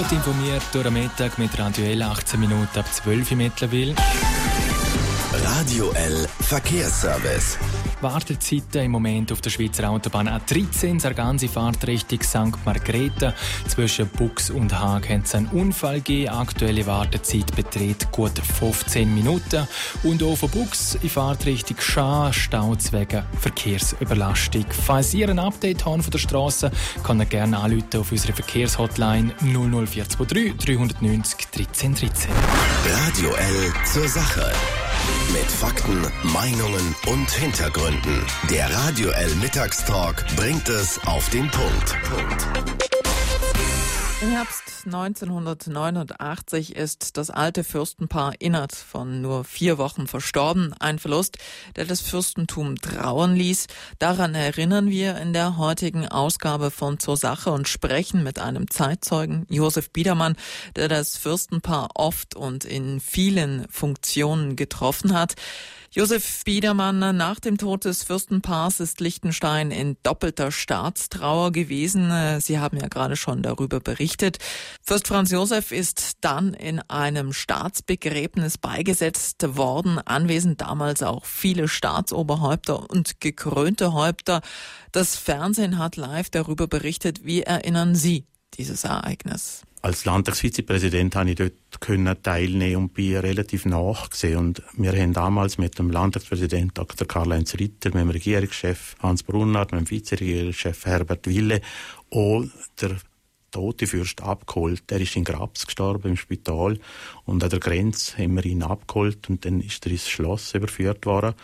Gut informiert durch den Mittag mit Radio L, 18 Minuten ab 12 Uhr mittlerweile. Radio L Verkehrsservice. Wartezeiten im Moment auf der Schweizer Autobahn A13, Sargansi Fahrtrichtung St. Margrethe. Zwischen Bux und Haag hat es einen Unfall gegeben. Aktuelle Wartezeit beträgt gut 15 Minuten. Und auch von Bux in Fahrtrichtung Schaar staut wegen Verkehrsüberlastung. Falls ihr ein Update habt von der Straße, kann ihr gerne anrufen auf unsere Verkehrshotline 00423 390 13 13. Radio L zur Sache. Mit Fakten, Meinungen und Hintergründen. Der Radio L Mittagstalk bringt es auf den Punkt. Im Herbst 1989 ist das alte Fürstenpaar Innert von nur 4 Wochen verstorben. Ein Verlust, der das Fürstentum trauern ließ. Daran erinnern wir in der heutigen Ausgabe von Zur Sache und sprechen mit einem Zeitzeugen, Josef Biedermann, der das Fürstenpaar oft und in vielen Funktionen getroffen hat. Josef Biedermann, nach dem Tod des Fürstenpaars ist Liechtenstein in doppelter Staatstrauer gewesen. Sie haben ja gerade schon darüber berichtet. Fürst Franz Josef ist dann in einem Staatsbegräbnis beigesetzt worden. Anwesend damals auch viele Staatsoberhäupter und gekrönte Häupter. Das Fernsehen hat live darüber berichtet. Wie erinnern Sie dieses Ereignis? Als Landtagsvizepräsident habe ich dort teilnehmen und bin relativ nachgesehen. Und wir haben damals mit dem Landtagspräsidenten Dr. Karl-Heinz Ritter, mit dem Regierungschef Hans Brunnard, mit dem Vizeregierungschef Herbert Wille auch der tote Fürst abgeholt. Er ist in Grabs gestorben im Spital und an der Grenze haben wir ihn abgeholt und dann ist er ins Schloss überführt worden.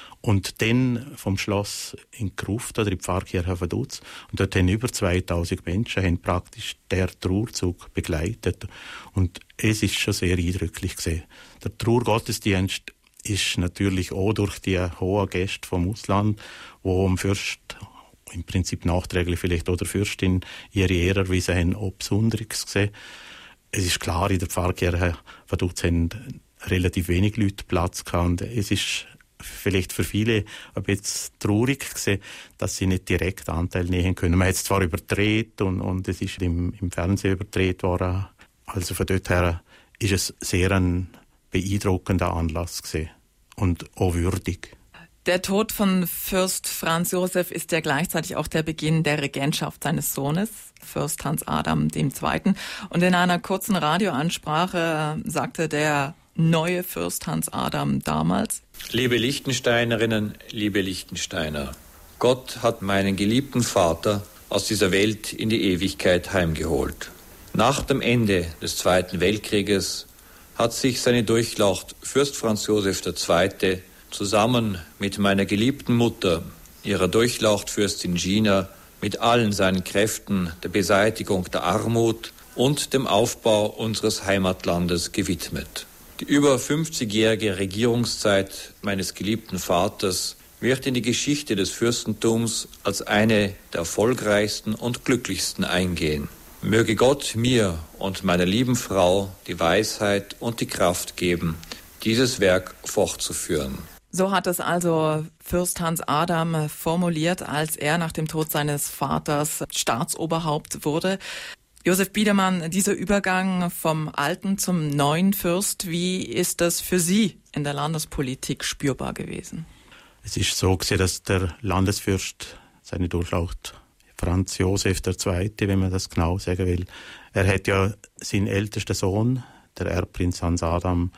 Und dann vom Schloss in Gruft oder in die Pfarrkirche Vaduz. Und dort haben über 2000 Menschen haben praktisch den Trauerzug begleitet. Und es ist schon sehr eindrücklich gewesen. Der Trauergottesdienst ist natürlich auch durch die hohen Gäste vom Ausland, wo am Fürst im Prinzip nachträglich vielleicht auch der Fürstin ihre Ehre erwiesen haben, auch Besonderes gesehen. Es ist klar, in der Pfarrkirche Vaduz haben relativ wenig Leute Platz gehabt. Und es ist vielleicht für viele ein bisschen traurig gesehen, dass sie nicht direkt Anteil nehmen können. Man hat es zwar überdreht und es ist im Fernsehen überdreht worden. Also von dort her ist es sehr ein beeindruckender Anlass gewesen und auch würdig. Der Tod von Fürst Franz Josef ist ja gleichzeitig auch der Beginn der Regentschaft seines Sohnes, Fürst Hans Adam II. Und in einer kurzen Radioansprache sagte der neue Fürst Hans Adam damals: Liebe Liechtensteinerinnen, liebe Liechtensteiner, Gott hat meinen geliebten Vater aus dieser Welt in die Ewigkeit heimgeholt. Nach dem Ende des Zweiten Weltkrieges hat sich seine Durchlaucht Fürst Franz Josef II. Zusammen mit meiner geliebten Mutter, ihrer Durchlaucht Fürstin Gina, mit allen seinen Kräften der Beseitigung der Armut und dem Aufbau unseres Heimatlandes gewidmet. Die über 50-jährige Regierungszeit meines geliebten Vaters wird in die Geschichte des Fürstentums als eine der erfolgreichsten und glücklichsten eingehen. Möge Gott mir und meiner lieben Frau die Weisheit und die Kraft geben, dieses Werk fortzuführen. So hat es also Fürst Hans Adam formuliert, als er nach dem Tod seines Vaters Staatsoberhaupt wurde. Josef Biedermann, dieser Übergang vom alten zum neuen Fürst, wie ist das für Sie in der Landespolitik spürbar gewesen? Es ist so gewesen, dass der Landesfürst, seine Durchlaucht Franz Josef II., wenn man das genau sagen will, er hat ja seinen ältesten Sohn, der Erbprinz Hans Adam,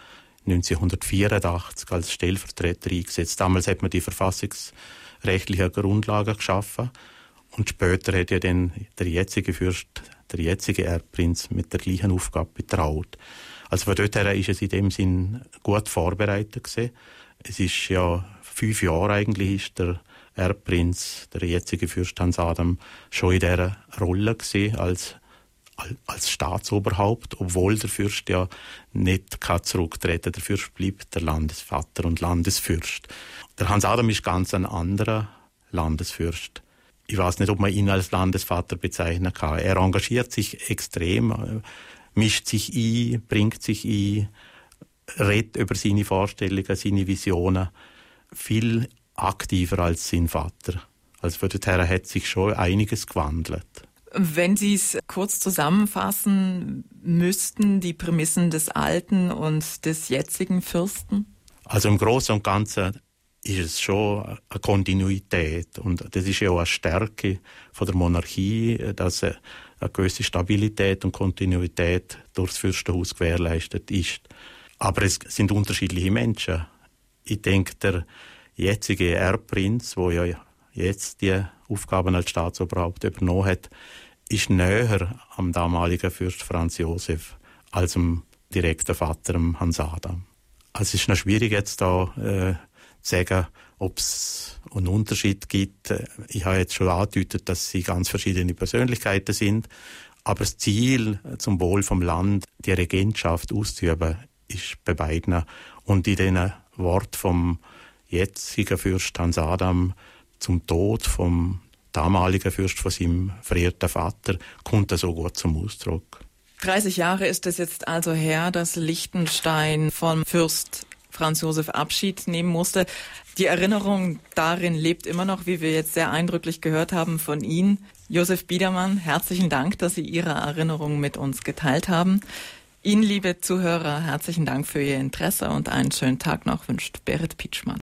1984 als Stellvertreter eingesetzt. Damals hat man die verfassungsrechtlichen Grundlagen geschaffen und später hat ja dann der jetzige Fürst, der jetzige Erbprinz, mit der gleichen Aufgabe betraut. Also von dort her ist es in dem Sinn gut vorbereitet gewesen. Es ist ja 5 Jahre eigentlich ist der Erbprinz, der jetzige Fürst Hans Adam, schon in dieser Rolle gewesen als Staatsoberhaupt, obwohl der Fürst ja nicht zurücktreten kann. Der Fürst bleibt der Landesvater und Landesfürst. Der Hans Adam ist ganz ein anderer Landesfürst. Ich weiß nicht, ob man ihn als Landesvater bezeichnen kann. Er engagiert sich extrem, mischt sich ein, bringt sich ein, redet über seine Vorstellungen, seine Visionen, viel aktiver als sein Vater. Also von daher hat sich schon einiges gewandelt. Wenn Sie es kurz zusammenfassen müssten, die Prämissen des alten und des jetzigen Fürsten? Also im Großen und Ganzen ist es schon eine Kontinuität. Und das ist ja auch eine Stärke von der Monarchie, dass eine gewisse Stabilität und Kontinuität durch das Fürstenhaus gewährleistet ist. Aber es sind unterschiedliche Menschen. Ich denke, der jetzige Erbprinz, der ja jetzt die Aufgaben als Staatsoberhaupt übernommen hat, ist näher am damaligen Fürst Franz Josef als dem direkten Vater, dem Hans Adam. Also es ist noch schwierig jetzt da zu sagen, ob es einen Unterschied gibt. Ich habe jetzt schon angedeutet, dass sie ganz verschiedene Persönlichkeiten sind. Aber das Ziel, zum Wohl vom Land die Regentschaft auszuüben, ist bei beiden. Und in den Worten vom jetzigen Fürst Hans Adam zum Tod vom damaligen Fürst, von seinem verehrten Vater, kommt das so gut zum Ausdruck. 30 Jahre ist es jetzt also her, dass Liechtenstein vom Fürst Franz Josef Abschied nehmen musste. Die Erinnerung darin lebt immer noch, wie wir jetzt sehr eindrücklich gehört haben von Ihnen. Josef Biedermann, herzlichen Dank, dass Sie Ihre Erinnerungen mit uns geteilt haben. Ihnen, liebe Zuhörer, herzlichen Dank für Ihr Interesse und einen schönen Tag noch, wünscht Berit Pietschmann.